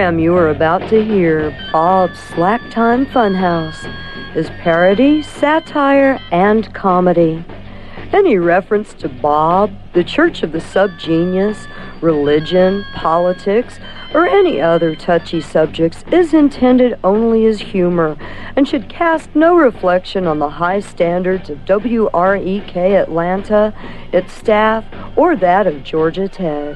program you are about to hear, Bob's Slack Time Funhouse, is parody, satire, and comedy. Any reference to Bob, the Church of the Subgenius, religion, politics, or any other touchy subjects is intended only as humor and should cast no reflection on the high standards of WREK Atlanta, its staff, or that of Georgia Tech.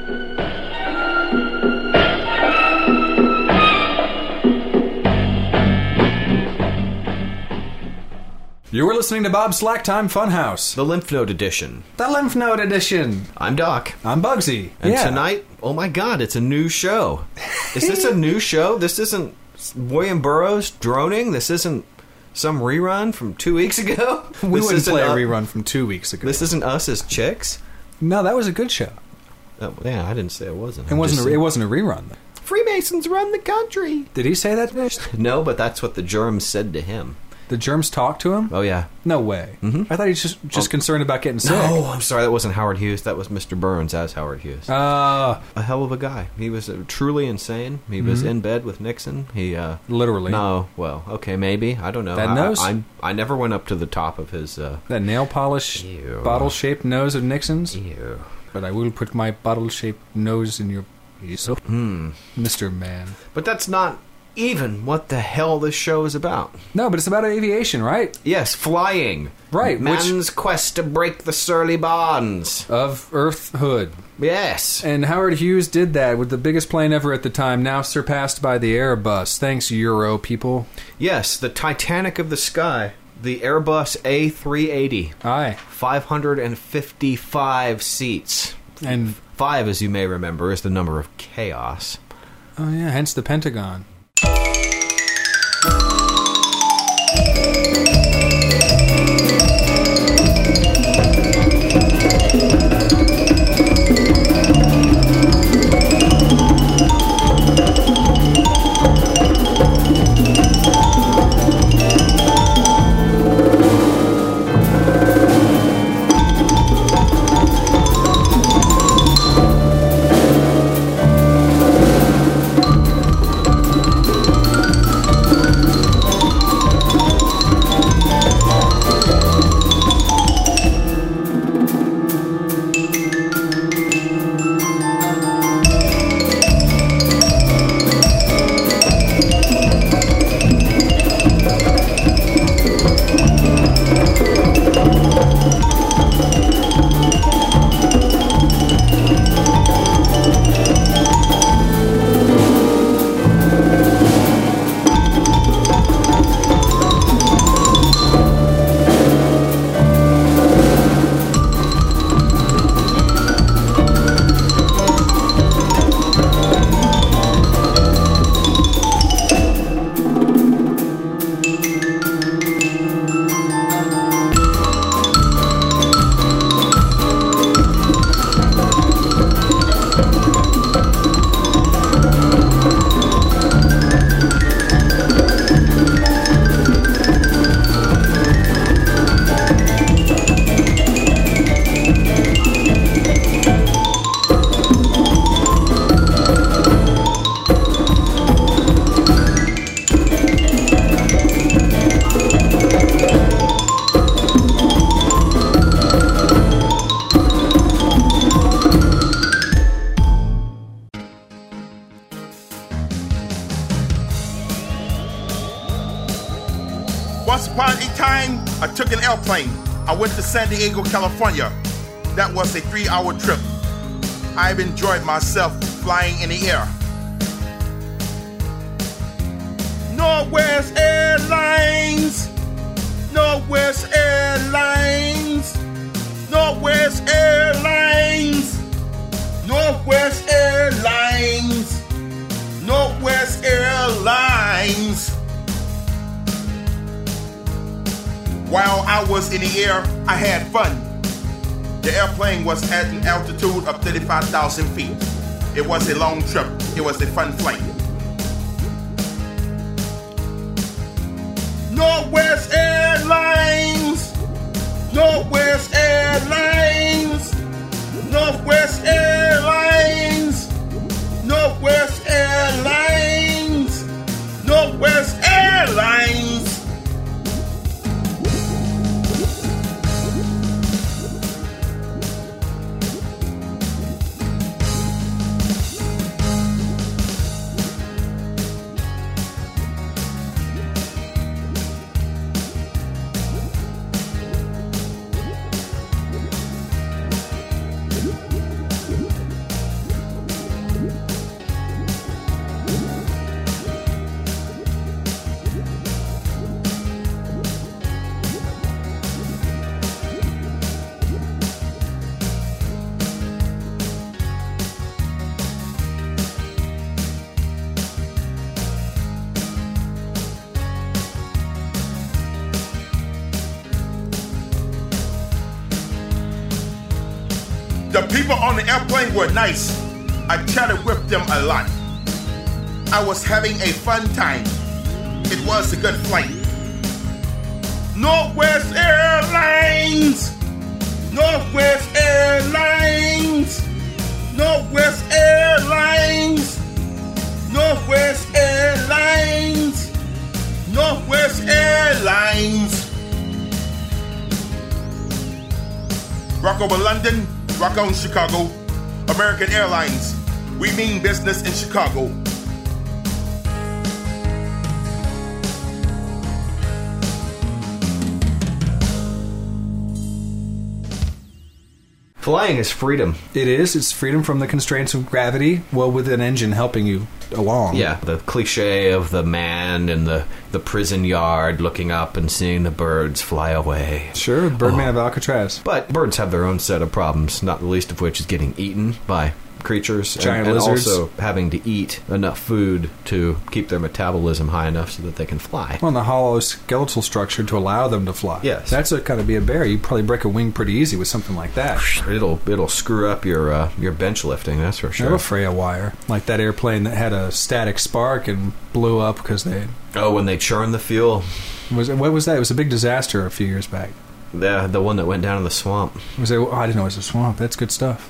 You were listening to Bob's Slack Time Funhouse. The Lymph Node Edition. The Lymph Node Edition. I'm Doc. I'm Bugsy. And tonight, oh my god, it's a new show. Is this a new show? This isn't William Burroughs droning? This isn't some rerun from 2 weeks ago? We wouldn't play a rerun from 2 weeks ago. This isn't Us as Chicks? No, that was a good show. Oh, yeah, I didn't say it wasn't. It wasn't a rerun, though. Freemasons run the country. Did he say that? No, but that's what the germs said to him. The germs talked to him? Oh, yeah. No way. Mm-hmm. I thought he was just concerned about getting sick. No, I'm sorry, that wasn't Howard Hughes. That was Mr. Burns as Howard Hughes. A hell of a guy. He was truly insane. He was in bed with Nixon. He literally. No, well, okay, maybe. I don't know. That nose? I never went up to the top of his... that nail polish, bottle-shaped nose of Nixon's? Ew. But I will put my bottle-shaped nose in your... Mr. Man. But that's not... even what the hell this show is about. No, but it's about aviation, right? Yes, flying. Right. Man's quest to break the surly bonds. Of Earthhood. Yes. And Howard Hughes did that with the biggest plane ever at the time, now surpassed by the Airbus. Thanks, Euro people. Yes, the Titanic of the sky. The Airbus A380. Aye. 555 seats. And 5, as you may remember, is the number of chaos. Oh, yeah, hence the Pentagon. Once upon a time, I took an airplane. I went to San Diego, California. That was a 3-hour trip. I've enjoyed myself flying in the air. Northwest Airlines. Northwest Airlines. Northwest Airlines. Northwest Airlines. Northwest Airlines. While I was in the air, I had fun. The airplane was at an altitude of 35,000 feet. It was a long trip. It was a fun flight. Northwest Airlines. Northwest Airlines. Northwest Airlines. Northwest Airlines. The people on the airplane were nice. I chatted with them a lot. I was having a fun time. It was a good flight. Northwest Airlines! Northwest Airlines! Northwest Airlines! Northwest Airlines! Northwest Airlines! Rock over London, rock on Chicago. American Airlines, we mean business in Chicago. Flying is freedom. It is. It's freedom from the constraints of gravity, well, with an engine helping you along. Yeah, the cliche of the man in the prison yard looking up and seeing the birds fly away. Sure, Birdman of Alcatraz. But birds have their own set of problems, not the least of which is getting eaten by creatures. Giant and lizards. also having to eat enough food to keep their metabolism high enough so that they can fly. Well, and the hollow skeletal structure to allow them to fly. Yes. That's what kind of be a bear. You'd probably break a wing pretty easy with something like that. It'll screw up your bench lifting, that's for sure. Or a Freya wire. Like that airplane that had a static spark and blew up because they... Oh, when they churn the fuel. What was that? It was a big disaster a few years back. The one that went down in the swamp. Was it, I didn't know it was a swamp. That's good stuff.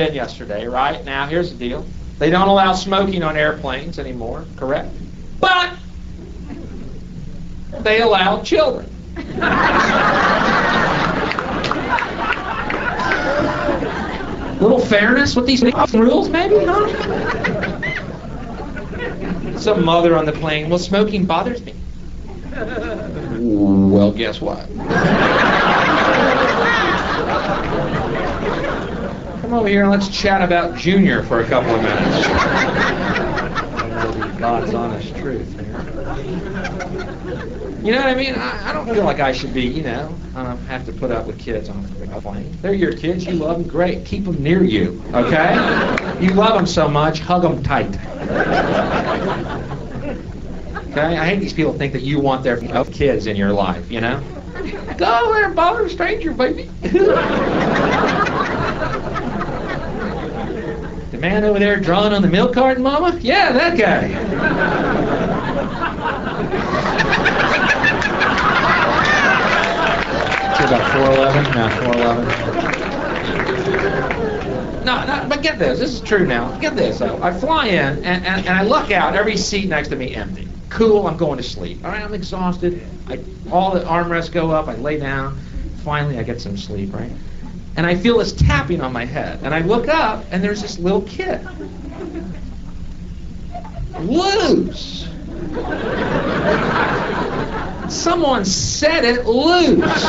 in yesterday, right? Now, here's the deal. They don't allow smoking on airplanes anymore, correct? But they allow children. Little fairness with these rules, maybe, huh? Some mother on the plane, well, smoking bothers me. Well, guess what? Come over here and let's chat about Junior for a couple of minutes. God's honest truth here. You know what I mean? I don't feel like I should be, have to put up with kids on a plane. They're your kids. You love them. Great. Keep them near you, okay? You love them so much, hug them tight. Okay? I hate these people think that you want their kids in your life, Go there and bother a stranger, baby. The man over there drawing on the milk carton, Mama? Yeah, that guy. About 411? No, 411. No, but get this. This is true now. Get this, though. I fly in, and I look out. Every seat next to me empty. Cool, I'm going to sleep. All right, I'm exhausted. All the armrests go up. I lay down. Finally, I get some sleep, right? And I feel this tapping on my head. And I look up, and there's this little kid. Loose. Someone said it loose.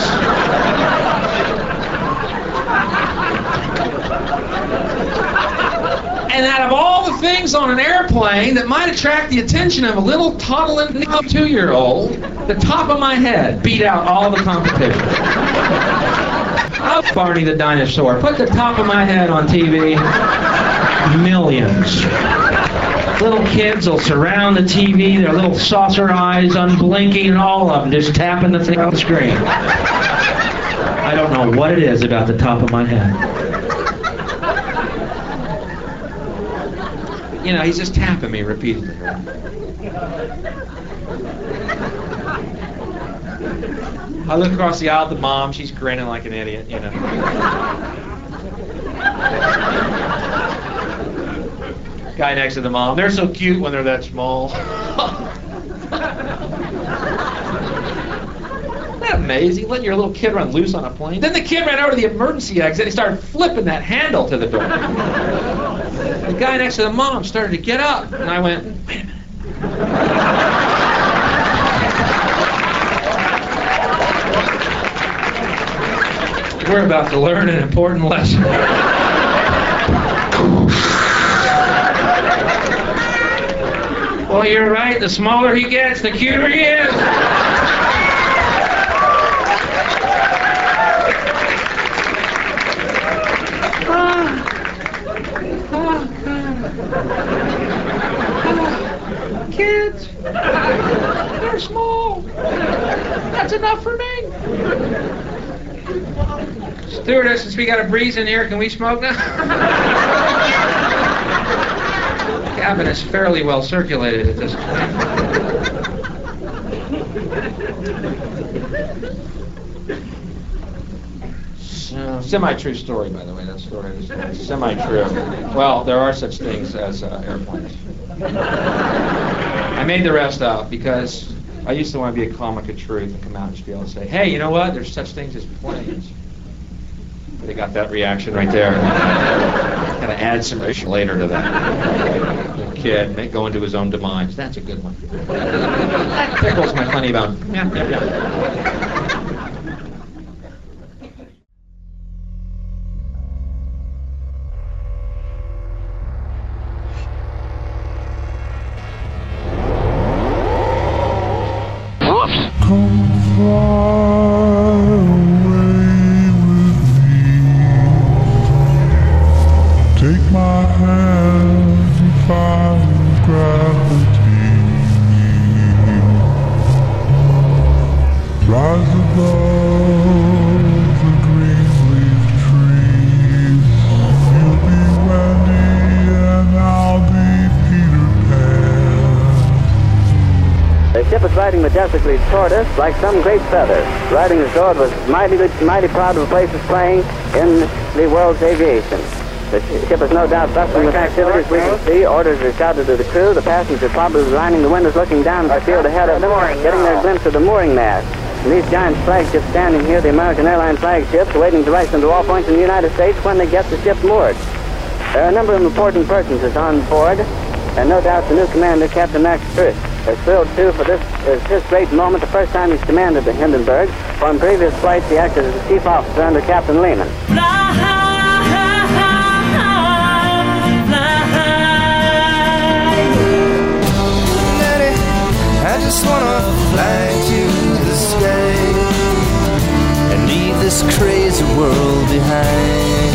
And out of all the things on an airplane that might attract the attention of a little toddling 2-year-old, the top of my head beat out all the competition. Oh, Barney the dinosaur. Put the top of my head on TV. Millions. Little kids will surround the TV, their little saucer eyes unblinking, and all of them just tapping the thing on the screen. I don't know what it is about the top of my head. He's just tapping me repeatedly. I look across the aisle at the mom. She's grinning like an idiot, Guy next to the mom. They're so cute when they're that small. Isn't that amazing? Letting your little kid run loose on a plane. Then the kid ran over to the emergency exit and he started flipping that handle to the door. The guy next to the mom started to get up. And I went, wait a minute. We're about to learn an important lesson. Well, you're right. The smaller he gets, the cuter he is. Kids, they're small. That's enough for me. Stewardess, since we got a breeze in here, can we smoke now? The cabin is fairly well circulated at this point. So, semi-true story, by the way. That story is semi-true. Well, there are such things as airplanes. I made the rest up because I used to want to be a comic of truth and come out and just be able to say, hey, you know what? There's such things as planes. They got that reaction right there. Gotta add some later to that. The kid going to his own demise. That's a good one. That tickles my funny bone. Yeah. Majestically toward us like some great feather, riding the sword was mighty proud to place his plane in the world's aviation. The ship is no doubt bustling with activity, as we can see. Orders are shouted to the crew. The passengers probably lining the windows looking down at the field ahead of them, getting their glimpse of the mooring mast. And these giant flagships standing here, the American airline flagships, waiting to race into all points in the United States when they get the ship moored. There are a number of important personages on board, and no doubt the new commander, Captain Max Frisch, is thrilled too for this is his great moment, the first time he's commanded the Hindenburg. For in previous flights he acted as a chief officer under Captain Lehman. I just wanna fly to the sky and leave this crazy world behind.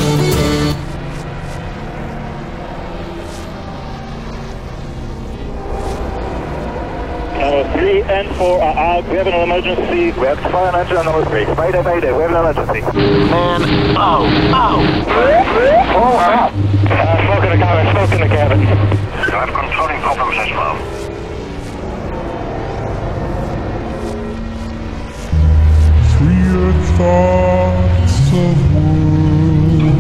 Number 3 and 4 are out. We have an emergency. We have fire and engine on number 3. Mayday, mayday. We have an emergency. Man, oh. Smoke in the cabin, smoke in the cabin. I'm controlling problems as well. Weird thoughts of world.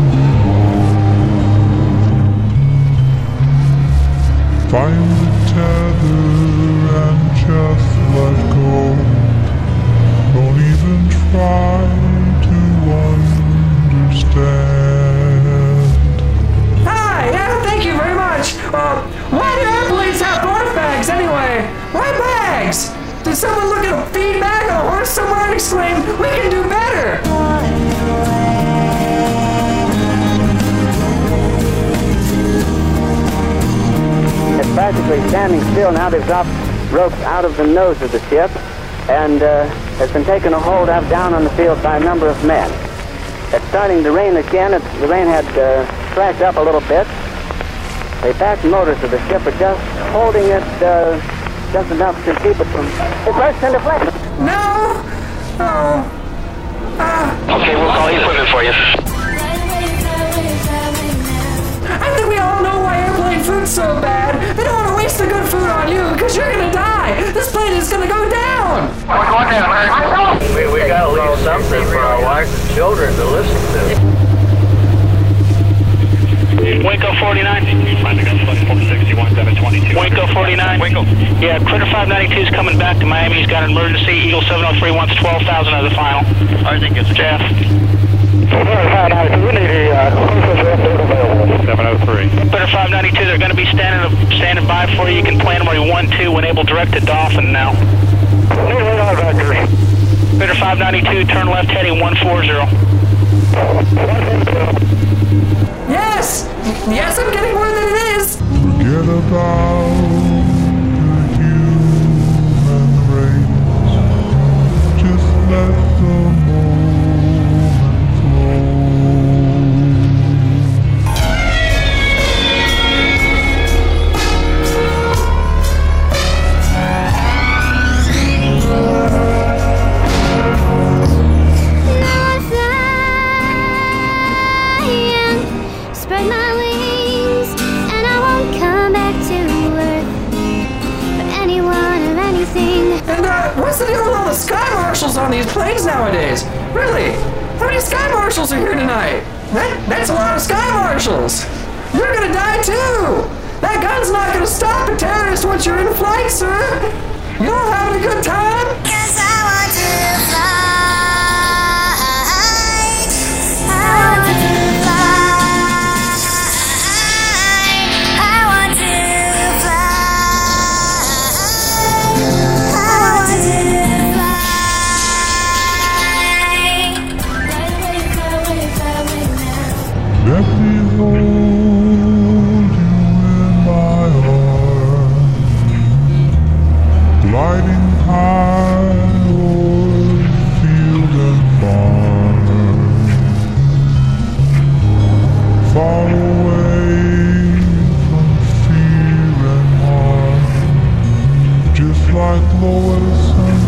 Find the tether and just let go. Don't even try to understand. Hi, yeah, thank you very much. Why do airplanes have barf bags anyway? Why bags? Did someone look at a feed bag on a horse somewhere and exclaim, "We can do better"? It's practically standing still now. They've dropped ropes out of the nose of the ship and has been taken a hold of down on the field by a number of men. It's starting to rain again. The rain had slacked up a little bit. The back motors of the ship are just holding it just enough to keep it from... It bursts into flames. No! Oh. Okay, we'll call equipment for you. I think we all know why airplane food's so bad. They don't want to waste the good food on you because you're gonna die. This plane is gonna go down. We're going down, man. We gotta leave something for our wives and children to listen to. Waco 49. Find the gun, 461, 722. Waco 49. Waco. Yeah, Critter 592 is coming back to Miami. He's got an emergency. Eagle 703 wants 12,000 as a final. I think it's Jeff. We need a 703. Critter 592, they're going to be standing by for you. You can plan where you want to when able direct to Dauphin now. Critter 592, turn left heading 140. Yes! Yes, I'm getting more than it is! Forget about the human race. Just let the moment flow. Spread my wings, and I won't come back to earth for anyone or anything. And what's the deal with all the sky marshals on these planes nowadays? Really? How many sky marshals are here tonight? That's a lot of sky marshals. You're gonna die too. That gun's not gonna stop a terrorist once you're in flight, sir. You all having a good time? Yes, I want to fly. I want to fly. Let me hold you in my arms, gliding high o'er field and barn, far away from fear and harm, just like Lois and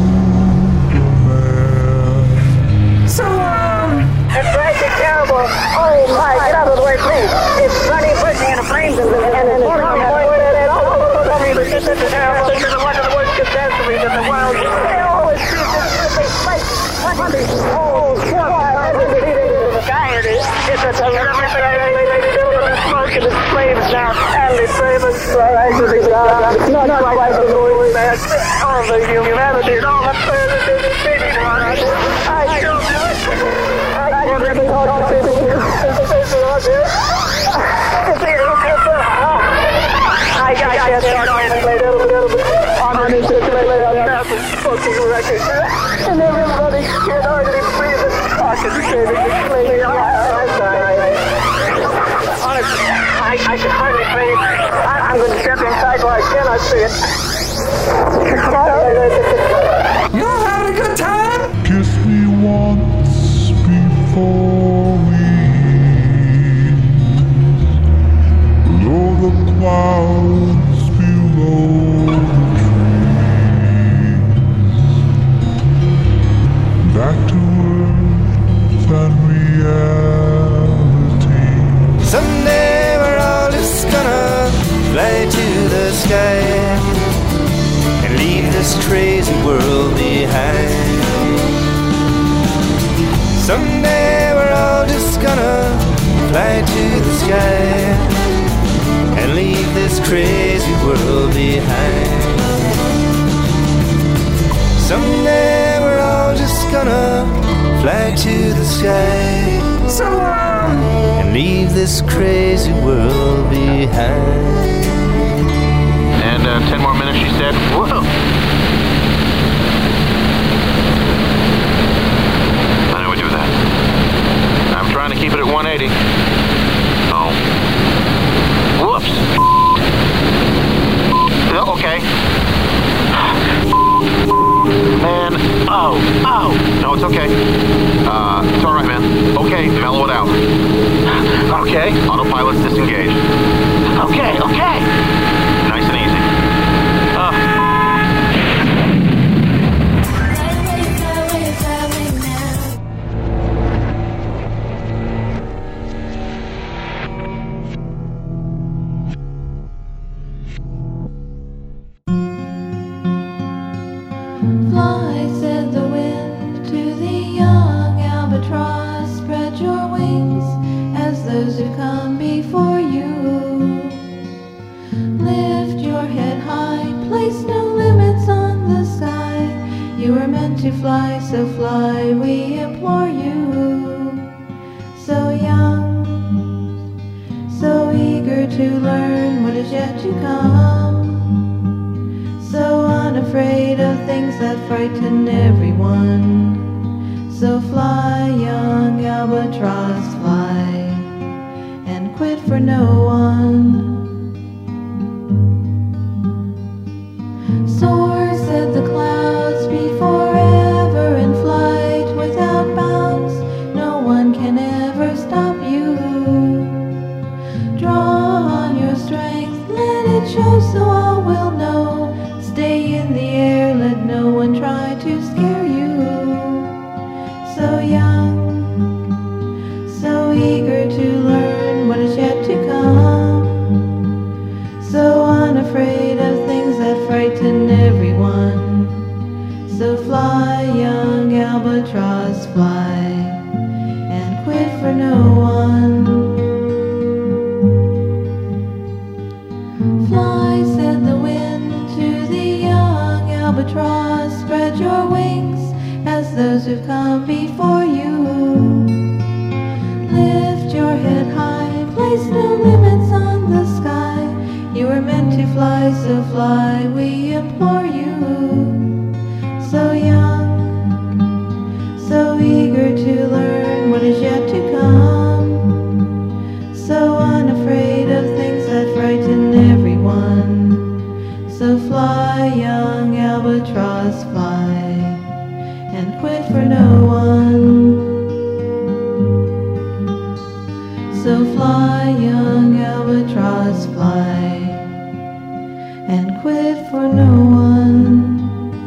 Superman. So, It's frightfully terrible. Oh my, get out of the way, please. It's burning, bursting into flames and it's terrible. This is one of the worst catastrophes in the world. Oh, it's oh, God. The sky, it's a terrific right to the God. Not quite the Lord, man. All the humanity and all the planet is defeated on us. I don't know. I can't really talk to people. I can't talk on this fucking record. And everybody can hardly breathe and talk and say this. Honestly, I can hardly breathe. I'm going to step inside where I cannot see it. You all having a good time? Kiss me once before we leave. Below the clouds, below the trees. Back to earth and reality. Someday we're all just gonna fly to the sky and leave this crazy world behind. Someday we're all just gonna fly to the sky and leave this crazy world behind. Someday we're all just gonna fly to the sky So long. and leave this crazy world behind. And 10 more minutes, she said. Whoa. I know we do that. I'm trying to keep it at 180. Oh. Whoops. Okay. Man. Oh. No, it's okay. It's all right, man. Okay, mellow it out. Okay. Autopilot's disengaged. Okay. Nice and easy. Fly, said the wind to the young albatross, spread your wings as those who come before you. Lift your head high, place no limits on the sky. You were meant to fly, so fly, we implore you. So young, so eager to learn what is yet to come. So unafraid of things that frighten everyone. So fly, young albatross, fly, and quit for no one. Soar, said the clouds, be forever in flight without bounds. No one can ever stop you. Draw on your strength, let it show so all will know. Stay in the air, let no one try to scare you. So young, so eager to learn what is yet to come. So unafraid of things that frighten everyone. So fly, young albatross, fly, and quit for no one. Fly, said the wind to the young albatross, spread your wings as those who've come before you. Lift your head high, place no limits on the sky. You were meant to fly, so fly, we implore you. So young, so eager to learn what is yet to come. So unafraid of things that frighten everyone. So fly, young albatross, fly, and quit for no one. So fly, young albatross, fly, and quit for no one.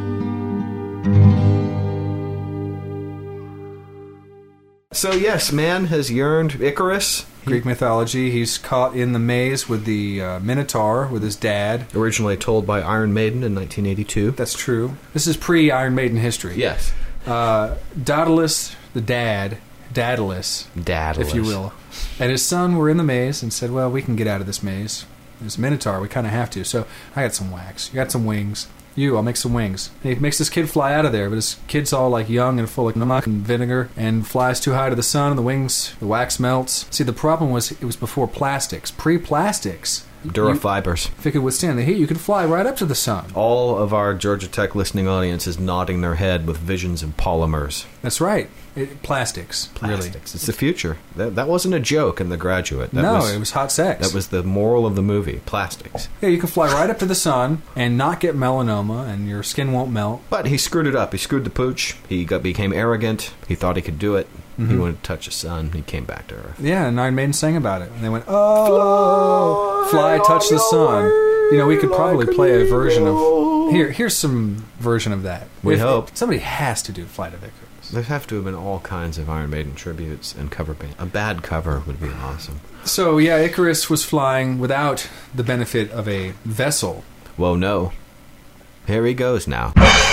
So yes, man has yearned Icarus. Greek mythology. He's caught in the maze with the Minotaur with his dad. Originally told by Iron Maiden in 1982. That's true. This is pre-Iron Maiden history. Yes. Daedalus, the dad, Daedalus, if you will, and his son were in the maze and said, well, we can get out of this maze. There's a Minotaur. We kind of have to. So I got some wax. You got some wings. I'll make some wings. And he makes this kid fly out of there, but this kid's all like young and full of namath and vinegar and flies too high to the sun, and the wax melts. See, the problem was it was before plastics. Pre-plastics. Durafibers. If it could withstand the heat, you could fly right up to the sun. All of our Georgia Tech listening audience is nodding their head with visions of polymers. That's right. Plastics. Really. It's the future. That wasn't a joke in The Graduate. It was hot sex. That was the moral of the movie. Plastics. Yeah, you can fly right up to the sun and not get melanoma, and your skin won't melt. But he screwed it up. He screwed the pooch. He became arrogant. He thought he could do it. Mm-hmm. He wanted to touch the sun. He came back to Earth. Yeah, and Iron Maiden sang about it. And they went, oh, fly, touch the sun. You know, we could probably play a version of... Here's some version of that. We hope. Somebody has to do Flight of Icarus. There have to have been all kinds of Iron Maiden tributes and cover band. A bad cover would be awesome. So, yeah, Icarus was flying without the benefit of a vessel. Whoa, no. Here he goes now.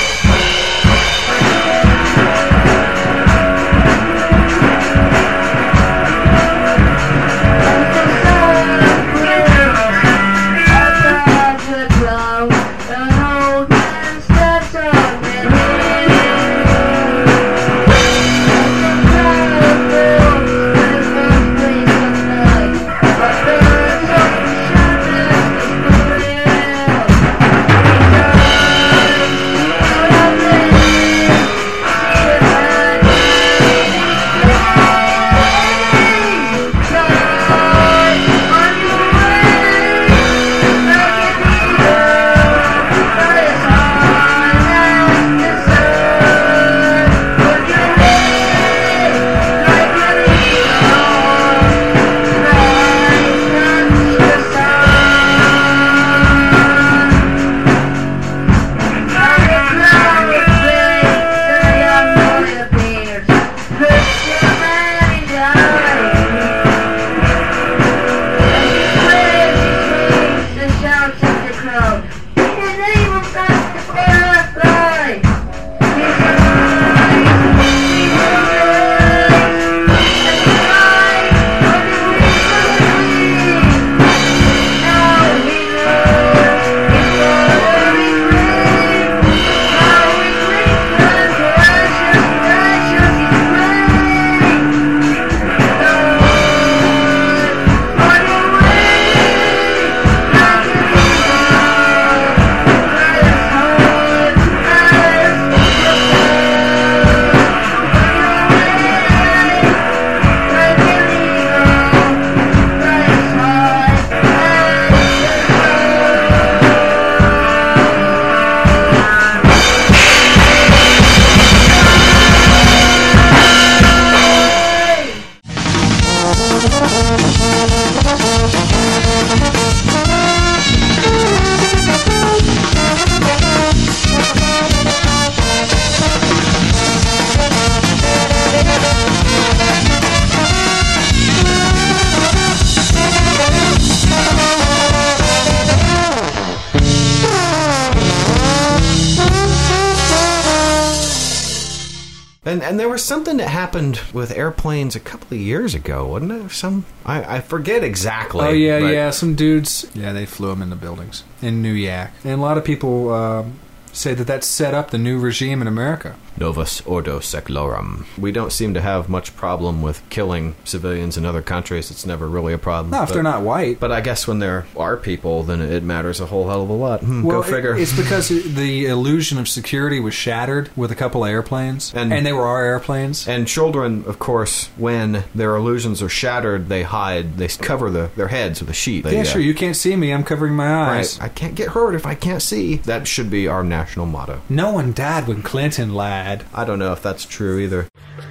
And there was something that happened with airplanes a couple of years ago, wasn't there? I forget exactly. Oh, yeah. Some dudes, they flew them into buildings in New Yak. And a lot of people say that set up the new regime in America. Novus Ordo Seclorum. We don't seem to have much problem with killing civilians in other countries. It's never really a problem. No, if they're not white. But I guess when there are people, then it matters a whole hell of a lot. Go figure. It's because the illusion of security was shattered with a couple of airplanes. And they were our airplanes. And children, of course, when their illusions are shattered, they hide. They cover their heads with a sheet. Sure. You can't see me. I'm covering my eyes. Right. I can't get hurt if I can't see. That should be our national motto. No one died when Clinton lied. I don't know if that's true either.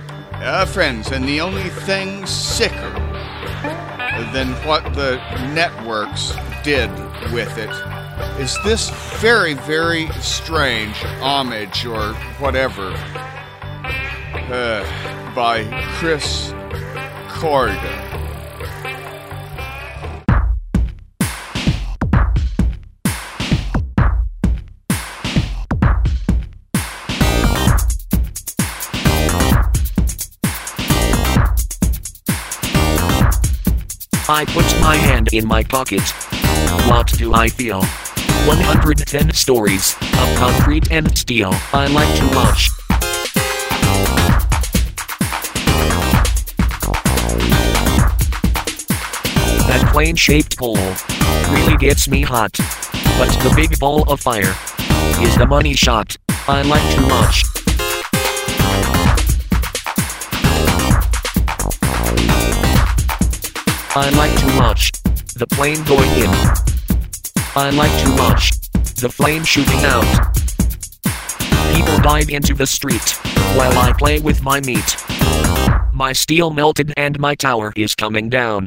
Friends, and the only thing sicker than what the networks did with it is this very, very strange homage or whatever by Chris Corda. I put my hand in my pocket. What do I feel? 110 stories of concrete and steel. I like too much. That plane-shaped pole really gets me hot. But the big ball of fire is the money shot. I like too much. I like too much. The plane going in. I like too much. The flame shooting out. People dive into the street while I play with my meat. My steel melted and my tower is coming down.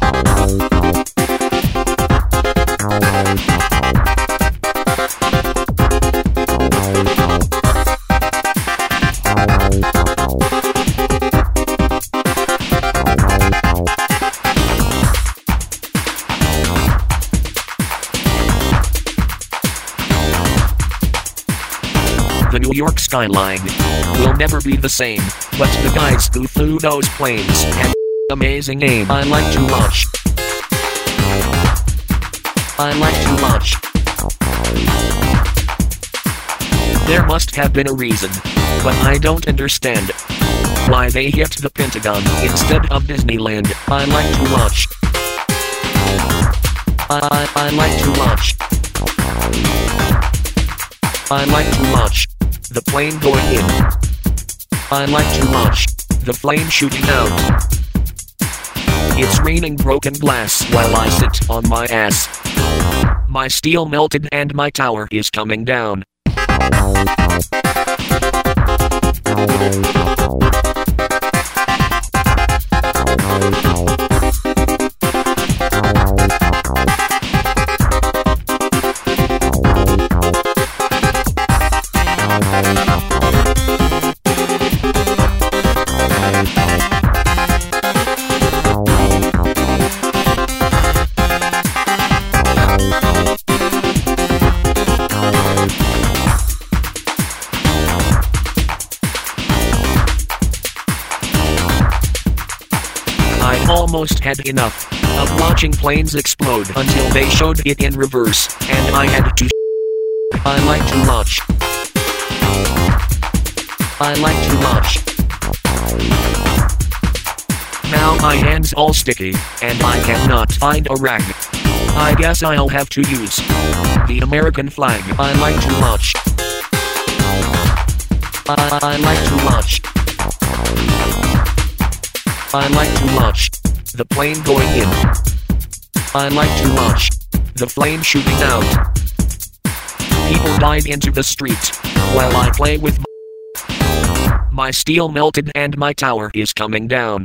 The New York skyline will never be the same, but the guys who flew those planes had amazing aim. I like too much. I like too much. There must have been a reason, but I don't understand why they hit the Pentagon instead of Disneyland. I like too much. I like too much. I like too much. The plane going in. I like too much. The flame shooting out. It's raining broken glass while I sit on my ass. My steel melted and my tower is coming down. I almost had enough of watching planes explode until they showed it in reverse, and I had to I like too much. I like too much. Now my hand's all sticky, and I cannot find a rag. I guess I'll have to use the American flag. I like too much. I like too much. I like too much. The plane going in. I like too much. The flame shooting out. People dive into the street while I play with my steel melted and my tower is coming down.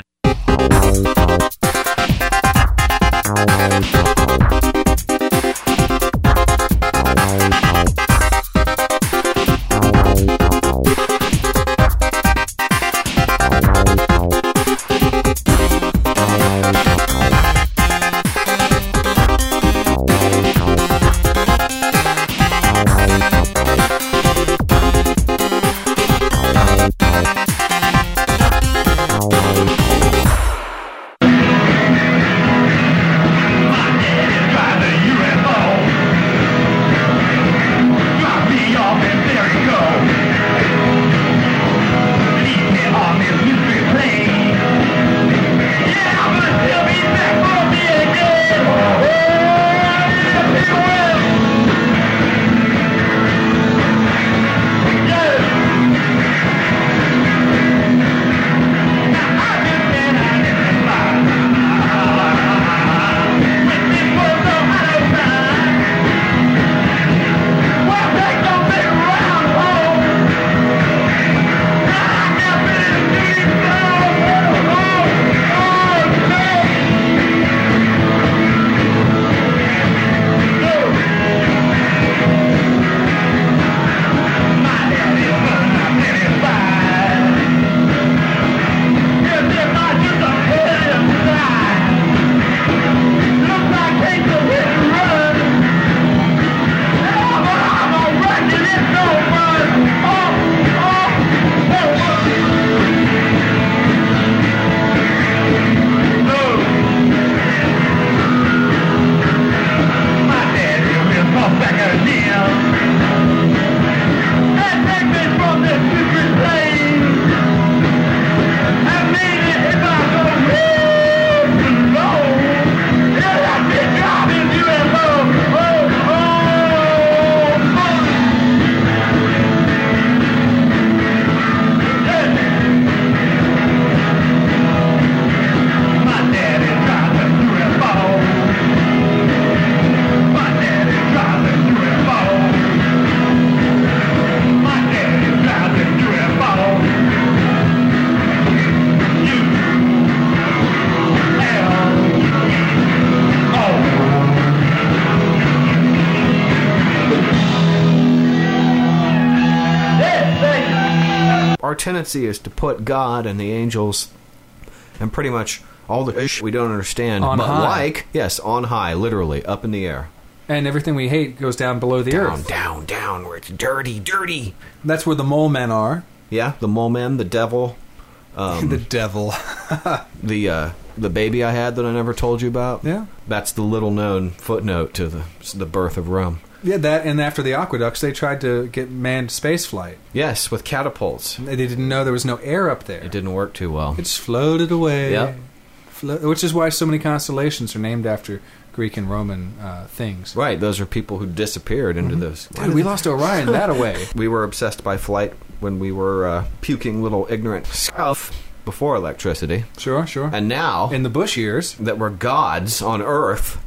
tendency is to put God and the angels and pretty much all the ish we don't understand, On but high. yes, on high, literally, up in the air. And everything we hate goes down below the earth. Down, where it's dirty. That's where the mole men are. Yeah, the mole men, the devil. The devil. The baby I had that I never told you about. Yeah. That's the little known footnote to the birth of Rome. Yeah, that, and after the aqueducts, they tried to get manned space flight. Yes, with catapults. They didn't know there was no air up there. It didn't work too well. It just floated away. Yep. Which is why so many constellations are named after Greek and Roman things. Right, those are people who disappeared into those. Dude, we lost Orion that away. We were obsessed by flight when we were puking little ignorant stuff before electricity. Sure. And now, in the Bush years, that we're gods on Earth,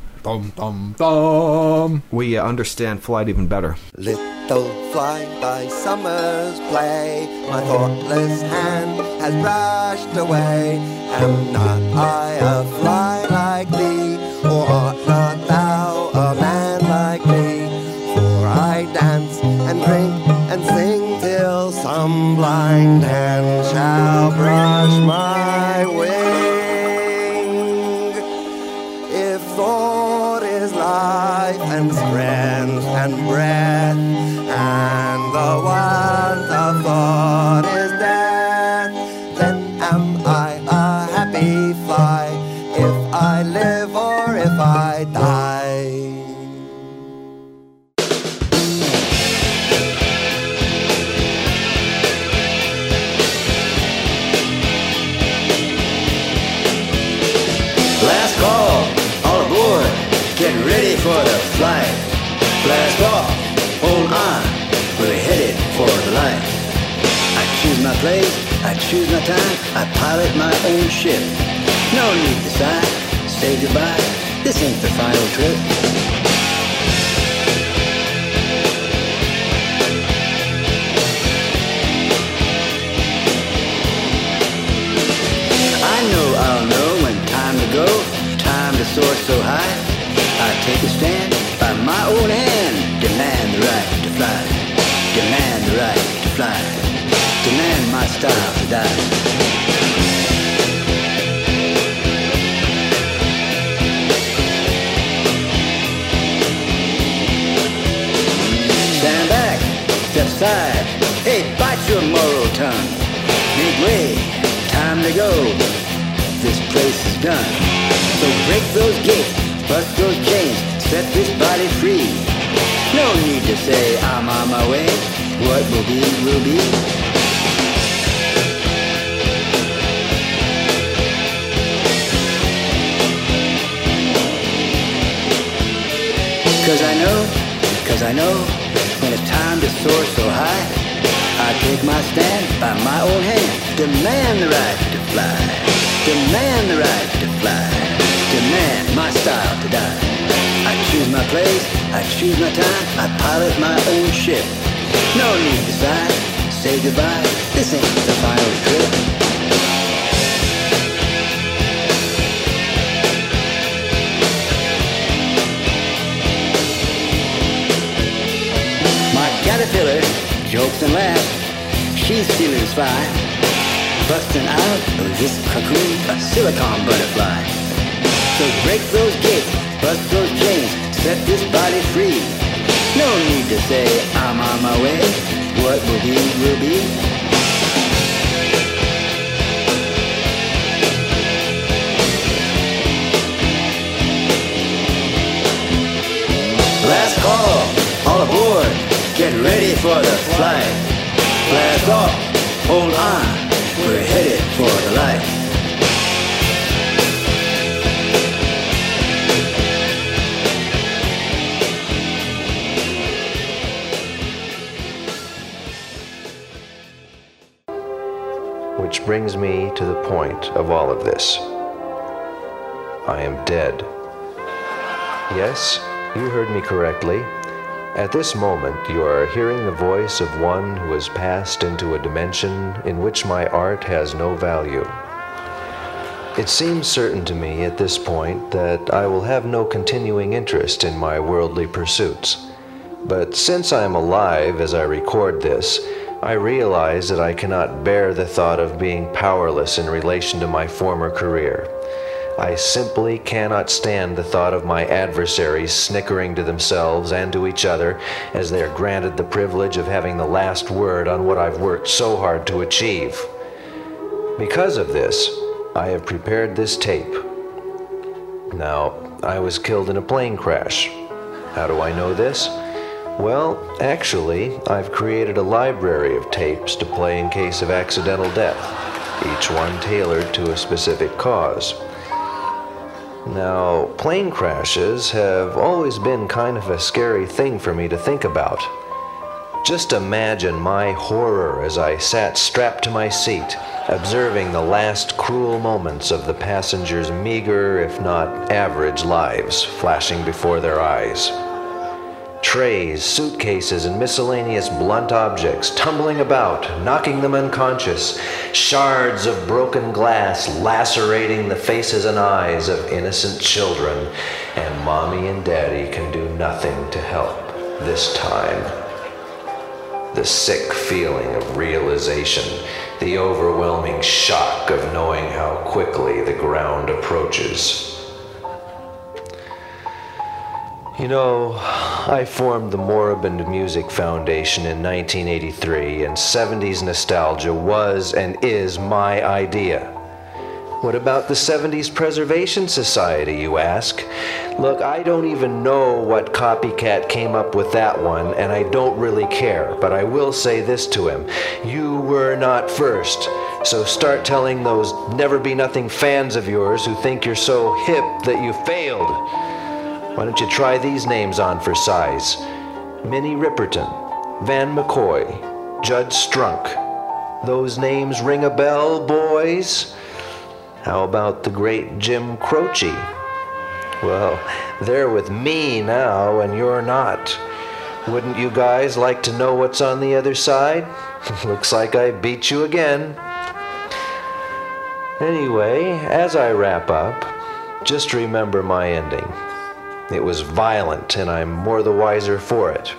we understand flight even better. Little fly by summer's play, my thoughtless hand has brushed away. Am not I a fly like thee, or art not thou a man like me? For I dance and drink and sing till some blind hand shall brush my wing. If thought is life and strength and breath, and the want of thought is death, then am I a happy fly, if I live or if I die. Last call, all aboard, get ready for the flight. Blast off, hold on, we're headed for the light. I choose my place, I choose my time, I pilot my own ship. No need to sigh, say goodbye, this ain't the final trip. I know I'll know when time to go, time to soar so high. I take a stand by my own hand, demand the right to fly, demand the right to fly, demand my style to die. Stand back, step aside, hey, bite your moral tongue. Make way, time to go, this place is done. So break those gates, bust those chains, set this body free. No need to say I'm on my way, what will be, will be. Cause I know, when it's time to soar so high, I take my stand by my own hand, demand the right to fly, demand the right to fly, demand my style to die. I choose my place, I choose my time, I pilot my own ship. No need to sigh, say goodbye, this ain't the final trip. Caterpillar jokes and laughs, she's feeling sly, busting out of this cocoon, a silicon butterfly. So break those gates, bust those chains, set this body free. No need to say I'm on my way, what will be, will be. Last call, all aboard. Get ready for the flight. Blast off, hold on, we're headed for the light. Which brings me to the point of all of this. I am dead. Yes, you heard me correctly. At this moment, you are hearing the voice of one who has passed into a dimension in which my art has no value. It seems certain to me at this point that I will have no continuing interest in my worldly pursuits. But since I am alive as I record this, I realize that I cannot bear the thought of being powerless in relation to my former career. I simply cannot stand the thought of my adversaries snickering to themselves and to each other as they are granted the privilege of having the last word on what I've worked so hard to achieve. Because of this, I have prepared this tape. Now, I was killed in a plane crash. How do I know this? Well, actually, I've created a library of tapes to play in case of accidental death, each one tailored to a specific cause. Now, plane crashes have always been kind of a scary thing for me to think about. Just imagine my horror as I sat strapped to my seat, observing the last cruel moments of the passengers' meager, if not average, lives flashing before their eyes. Trays, suitcases, and miscellaneous blunt objects tumbling about, knocking them unconscious, shards of broken glass lacerating the faces and eyes of innocent children, and Mommy and Daddy can do nothing to help this time. The sick feeling of realization, the overwhelming shock of knowing how quickly the ground approaches. You know, I formed the Moribund Music Foundation in 1983, and 70s nostalgia was and is my idea. What about the 70s Preservation Society, you ask? Look, I don't even know what copycat came up with that one, and I don't really care, but I will say this to him. You were not first, so start telling those never-be-nothing fans of yours who think you're so hip that you failed. Why don't you try these names on for size? Minnie Riperton, Van McCoy, Judd Strunk. Those names ring a bell, boys? How about the great Jim Croce? Well, they're with me now, and you're not. Wouldn't you guys like to know what's on the other side? Looks like I beat you again. Anyway, as I wrap up, just remember my ending. It was violent, and I'm more the wiser for it.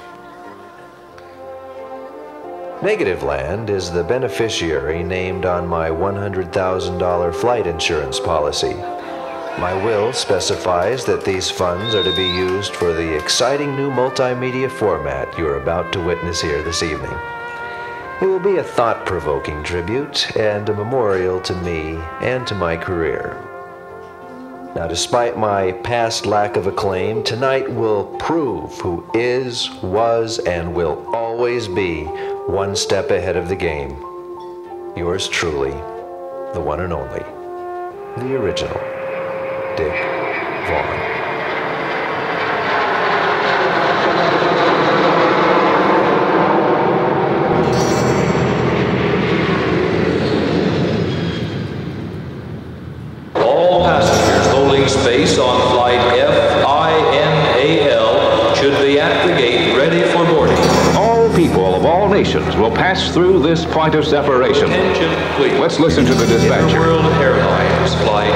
Negativland is the beneficiary named on my $100,000 flight insurance policy. My will specifies that these funds are to be used for the exciting new multimedia format you're about to witness here this evening. It will be a thought-provoking tribute and a memorial to me and to my career. Now, despite my past lack of acclaim, tonight will prove who is, was, and will always be one step ahead of the game. Yours truly, the one and only, the original, Dick Vaughn. Space on flight FINAL should be at the gate ready for boarding. All people of all nations will pass through this point of separation. Attention, please. Let's listen to the dispatcher. World Airlines flight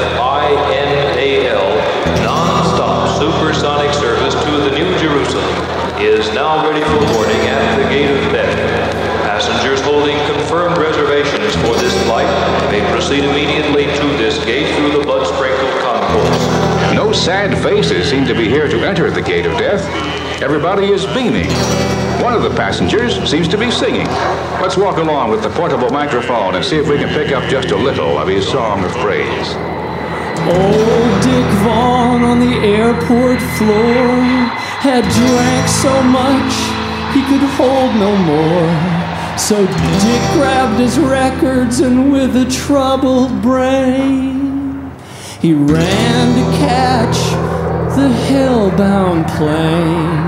FINAL non-stop supersonic service to the New Jerusalem is now ready for boarding at the gate of death. Passengers holding confirmed reservations for this flight may proceed immediately to this gate through the blood-sprinkled concourse. No sad faces seem to be here to enter the gate of death. Everybody is beaming. One of the passengers seems to be singing. Let's walk along with the portable microphone and see if we can pick up just a little of his song of praise. Old Dick Vaughn on the airport floor had drank so much he could hold no more. So Dick grabbed his records and with a troubled brain he ran to catch the hellbound plane.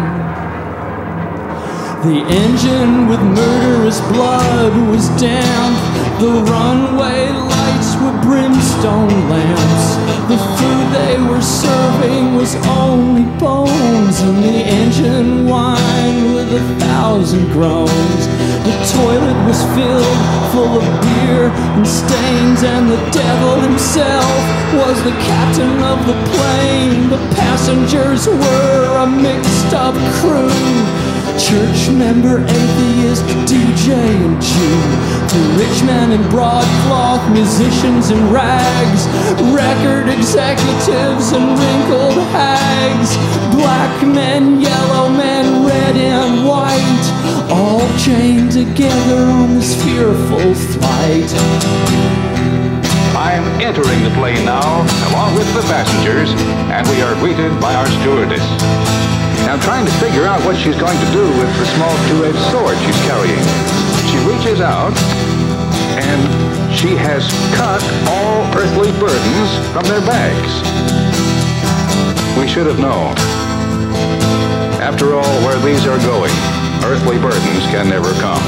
The engine with murderous blood was damp. The runway lights were brimstone lamps. The food they were serving was only bones, and the engine whined with 1,000 groans. The toilet was filled full of beer and stains, and the devil himself was the captain of the plane. The passengers were a mixed up crew. Church member, atheist, DJ and Jew, the rich man in broadcloth, musicians in rags, record executives and wrinkled hags, black men, yellow men, red and white, all chained together on this fearful flight. I'm entering the plane now, along with the passengers, and we are greeted by our stewardess. I'm trying to figure out what she's going to do with the small two-edged sword she's carrying. She reaches out, and she has cut all earthly burdens from their bags. We should have known. After all, where these are going, earthly burdens can never come.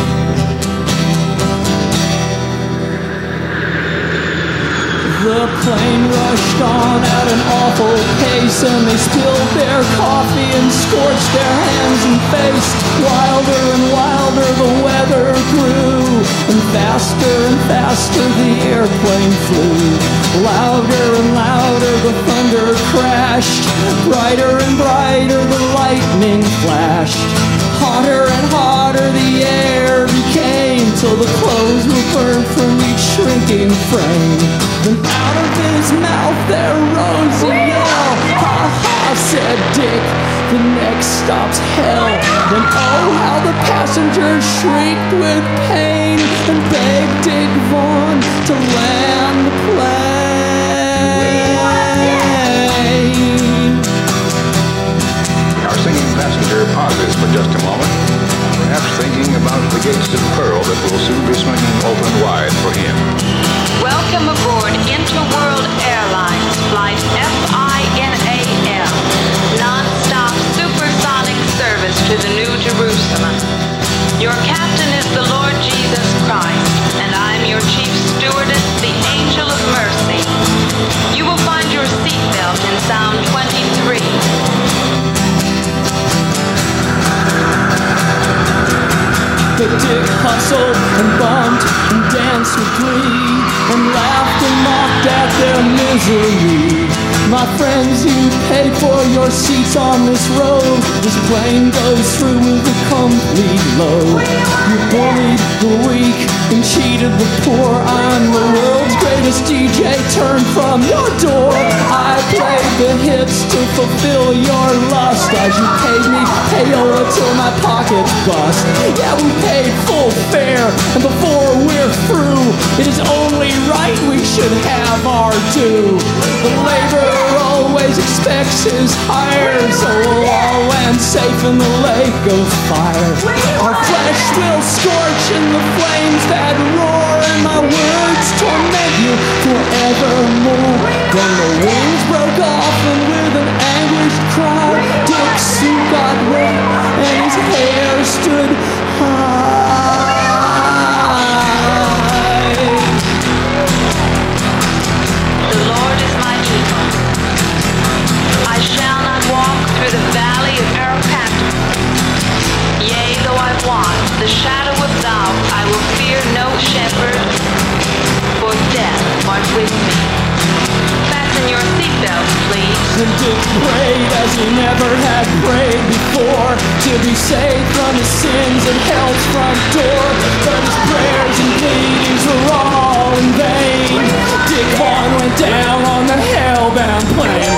The plane rushed on at an awful pace, and they spilled their coffee and scorched their hands and face. Wilder and wilder the weather grew, and faster the airplane flew. Louder and louder the thunder crashed, brighter and brighter the lightning flashed. Hotter and hotter the air became, till the clothes were burned from each shrinking frame. Then out of his mouth there rose a yell. Ha ha, said Dick, the next stop's hell. Then oh, how the passengers shrieked with pain and begged Dick Vaughn to land the plane. Our singing passenger pauses for just a moment, perhaps thinking about the gates of pearl that will soon be swinging open wide for him. Welcome aboard Interworld Airlines Flight FINAL, non-stop supersonic service to the New Jerusalem. Your captain is the Lord Jesus Christ, and I'm your chief stewardess, the Angel of Mercy. You will find your seatbelt in Sound 23. But Dick hustled and bumped and danced with glee, and laughed and mocked at their misery. My friends, you paid for your seats on this road. This plane goes through with a complete load. You bullied the weak and cheated the poor. I'm the world's greatest DJ, turn from your door. I played the hits to fulfill your lust, as you paid me payola till my pockets bust. Yeah, we paid full fare, and before we're through, it is only right we should have our due. The laborer always expects his hire, so we'll all land safe in the lake of fire. Our flesh will scorch in the flames that roar, and my words torment you forevermore. Then the wings broke off, and with an anguished cry, Dick's suit got wet, and his hair stood high. The Lord is my eagle. I shall not walk through the valley of Arapata. Yea, though I walk the shadow of doubt, I will fear no shepherd, for death art with me. Fasten your seatbelts, please. And Dick prayed as he never had prayed before, to be saved from his sins at hell's front door. But his prayers and pleadings were all in vain. Dick Vaughn went down on the hellbound plane.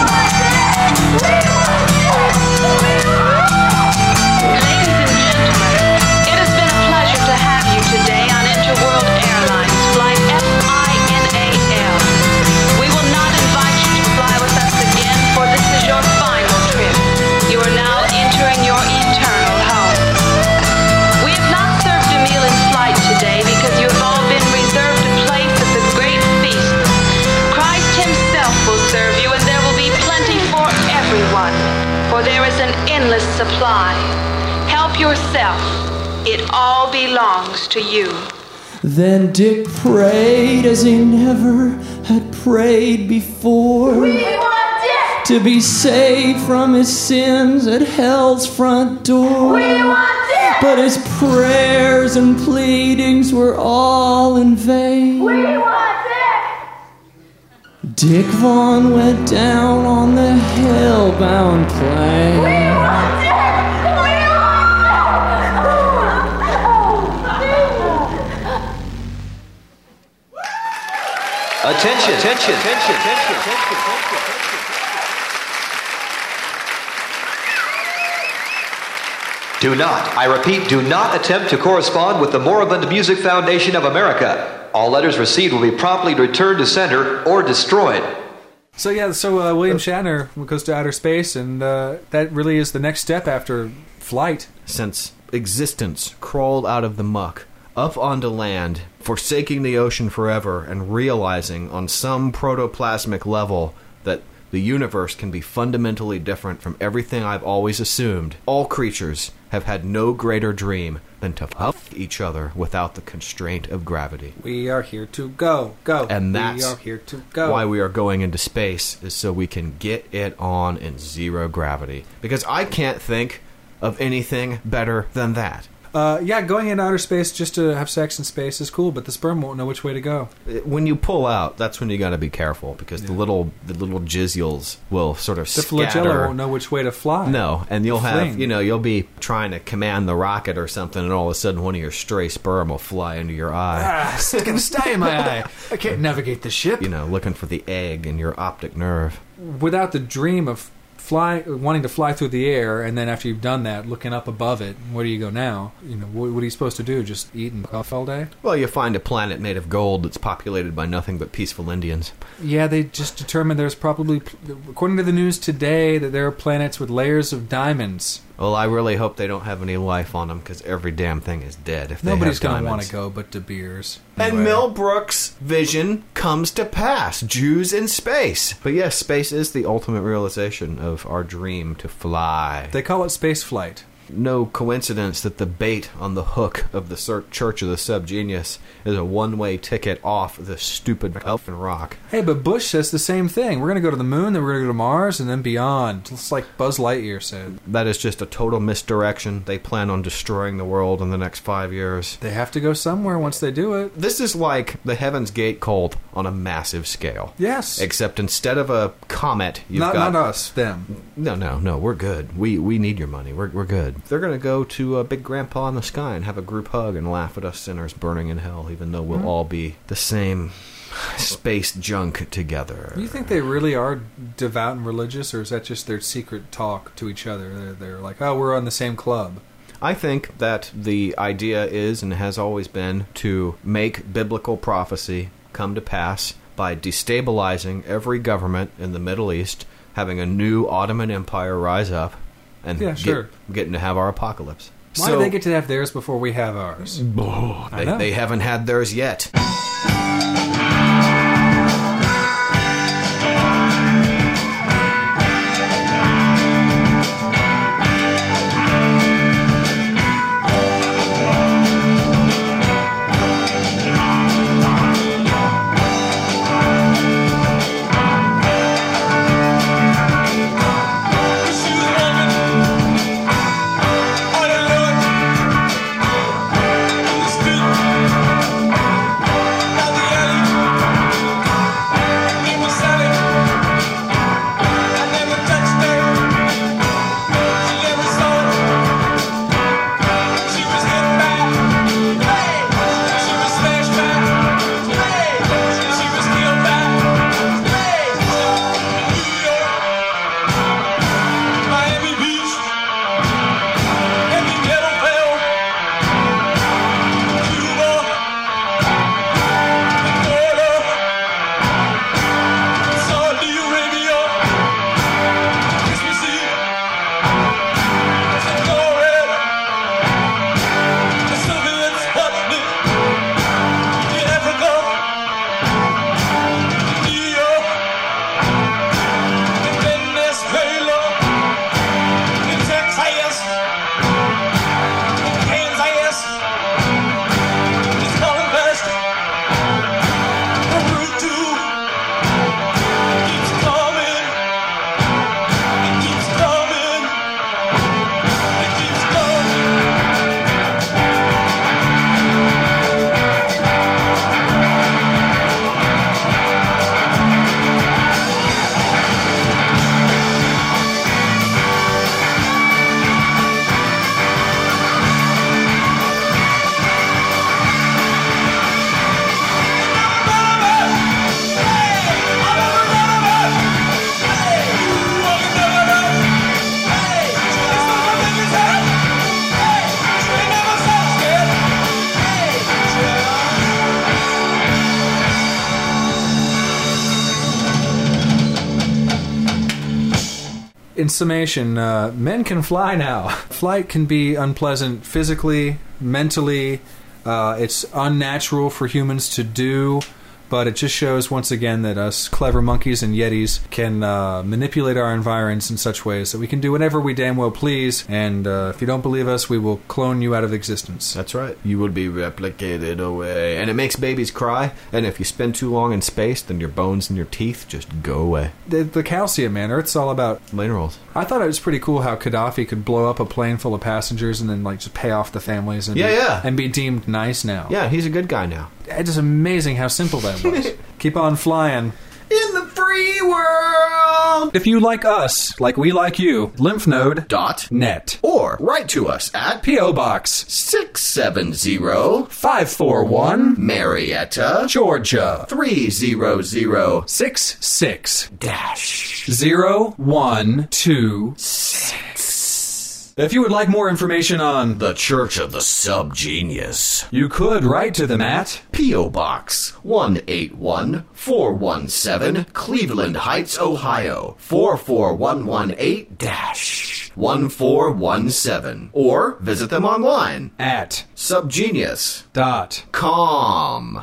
Ladies and gentlemen, it has been a pleasure to have you today on Interworld Airlines Flight FINAL. We will not invite you to fly with us again, for this is your final trip. You are now entering your eternal home. We have not served a meal in flight today because you have all been reserved a place at the great feast. Christ himself will serve you, and there will be plenty for everyone, for there is an endless supply. Help yourself. It all belongs to you. Then Dick prayed as he never had prayed before. We want Dick! To be saved from his sins at hell's front door. We want Dick! But his prayers and pleadings were all in vain. We want Dick! Dick Vaughn went down on the hellbound plane. We want Dick! We want Dick! Attention. Do not, I repeat, do not attempt to correspond with the Moribund Music Foundation of America. All letters received will be promptly returned to sender or destroyed. So William Shatner goes to outer space, and that really is the next step after flight. Since existence crawled out of the muck, up onto land, forsaking the ocean forever, and realizing on some protoplasmic level that the universe can be fundamentally different from everything I've always assumed, all creatures have had no greater dream than to fuck each other without the constraint of gravity. We are here to go. And that's we are here to go. why we are going into space, is so we can get it on in zero gravity. Because I can't think of anything better than that. Going into outer space just to have sex in space is cool, but the sperm won't know which way to go. When you pull out, that's when you got to be careful, because the little jizzules will sort of The scatter. flagella won't know which way to fly. No, and you'll have, Fling. you'll be trying to command the rocket or something, and all of a sudden one of your stray sperm will fly into your eye. It's going to stay in my eye. I can't navigate the ship. Looking for the egg in your optic nerve. Without the dream of wanting to fly through the air, and then after you've done that, looking up above it, where do you go now? What are you supposed to do? Just eat and puff all day? Well, you find a planet made of gold that's populated by nothing but peaceful Indians. Yeah, they just determined there's probably, according to the news today, that there are planets with layers of diamonds. Well, I really hope they don't have any life on them, because every damn thing is dead if Nobody's they have going to want diamonds. to go but De Beers. And Mel Brooks' vision comes to pass. Jews in space. But yes, space is the ultimate realization of our dream to fly. They call it space flight. No coincidence that the bait on the hook of the Church of the Subgenius is a one-way ticket off the stupid elfin rock. Hey, but Bush says the same thing. We're going to go to the moon, then we're going to go to Mars, and then beyond. It's like Buzz Lightyear said. That is just a total misdirection. They plan on destroying the world in the next 5 years. They have to go somewhere once they do it. This is like the Heaven's Gate cult on a massive scale. Yes. Except instead of a comet, you've Not got... Not us, them. No, we're good. We need your money. We're good. They're going to go to Big Grandpa in the sky and have a group hug and laugh at us sinners burning in hell, even though we'll all be the same space junk together. You think they really are devout and religious, or is that just their secret talk to each other? They're like, oh, we're on the same club. I think that the idea is, and has always been, to make biblical prophecy come to pass by destabilizing every government in the Middle East, having a new Ottoman Empire rise up, and getting to have our apocalypse. Why do they get to have theirs before we have ours? They haven't had theirs yet. Now the In summation, men can fly now. Flight can be unpleasant physically, mentally. It's unnatural for humans to do, but it just shows once again that us clever monkeys and yetis can manipulate our environs in such ways that we can do whatever we damn well please, and if you don't believe us, we will clone you out of existence. That's right. You will be replicated away. And it makes babies cry, and if you spend too long in space, then your bones and your teeth just go away. The calcium, man. Earth's all about minerals. I thought it was pretty cool how Gaddafi could blow up a plane full of passengers and then like just pay off the families and and be deemed nice now. Yeah, he's a good guy now. It's just amazing how simple that was. Keep on flying. In the free world! If you like us, like we like you, lymphnode.net. Or write to us at P.O. Box 670-541 Marietta, Georgia 300-66-012. If you would like more information on the Church of the Subgenius, you could write to them at P.O. Box 181417, Cleveland Heights, Ohio 44118-1417. Or visit them online at subgenius.com.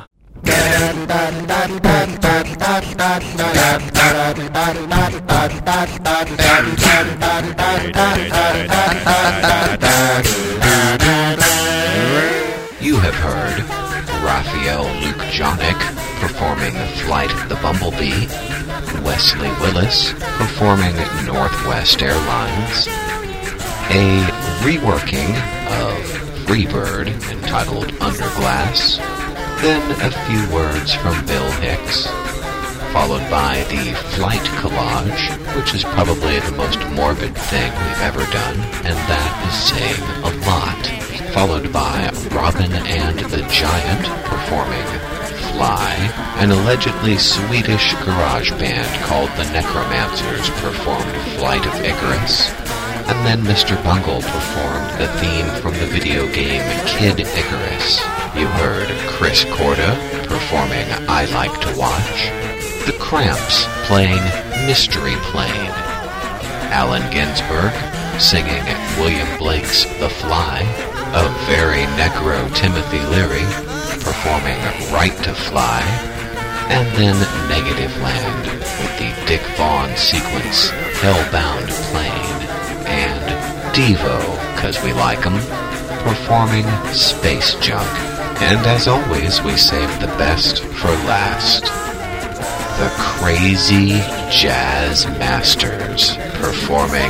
You have heard Raphael Luke-Jonick performing Flight of the Bumblebee, Wesley Willis performing Northwest Airlines, a reworking of Freebird entitled Underglass, then a few words from Bill Hicks, followed by the Flight Collage, which is probably the most morbid thing we've ever done, and that is saying a lot, followed by Robin and the Giant performing Fly, an allegedly Swedish garage band called the Necromancers performed Flight of Icarus, and then Mr. Bungle performed the theme from the video game Kid Icarus. You heard Chris Corda performing I Like to Watch, The Cramps playing Mystery Plane, Allen Ginsberg singing William Blake's The Fly, a very necro Timothy Leary performing Right to Fly, and then Negative Land with the Dick Vaughn sequence Hellbound Plane, and Devo, 'cause we like 'em, performing Space Junk. And as always, we save the best for last. The Crazy Jazz Masters performing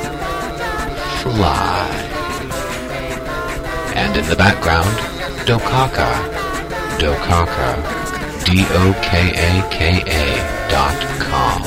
Fly. And in the background, Dokaka. Dokaka. DOKAKA.com.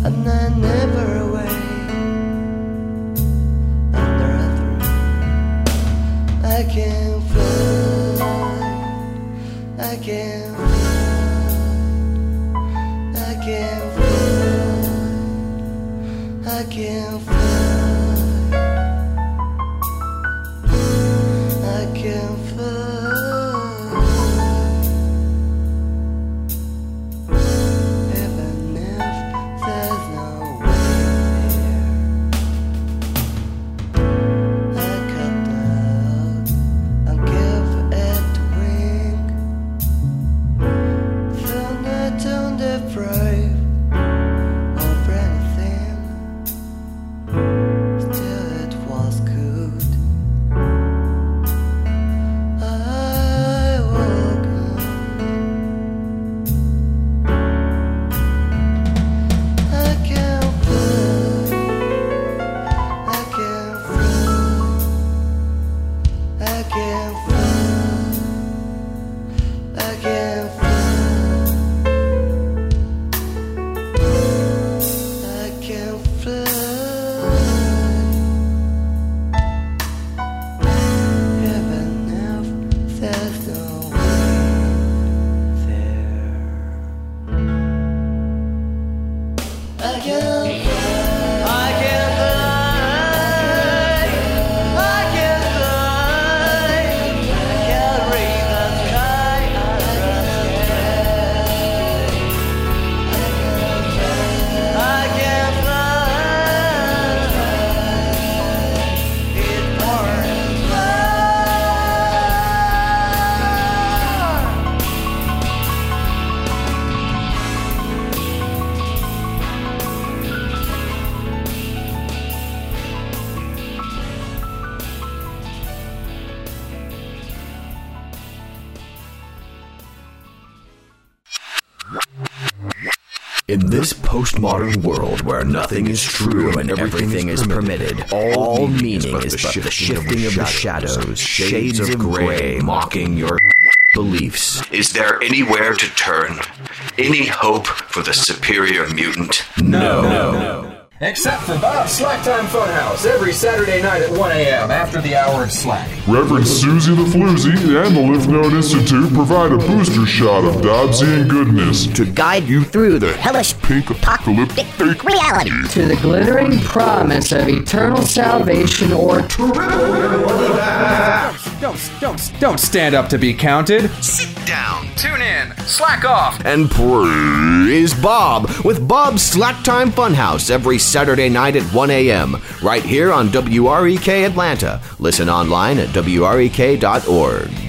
and then never away. Under a three, I can fly, I can fly, I can fly, I can fly, I can fly. In this postmodern world where nothing is true and everything is permitted, all meaning is but the shifting of the shadows, shades of gray mocking your beliefs. Is there anywhere to turn? Any hope for the superior mutant? No. Except for Bob's Slacktime Funhouse every Saturday night at 1 a.m. after the hour of Slack. Reverend Susie the Floozy and the Lymph Node Institute provide a booster shot of Dobbsian goodness to guide you through the hellish pink apocalyptic fake reality to the glittering promise of eternal salvation or Don't stand up to be counted. Sit down. Tune in, slack off, and praise Bob with Bob's Slacktime Funhouse every Saturday night at 1 a.m. right here on WREK Atlanta. Listen online at WREK.org.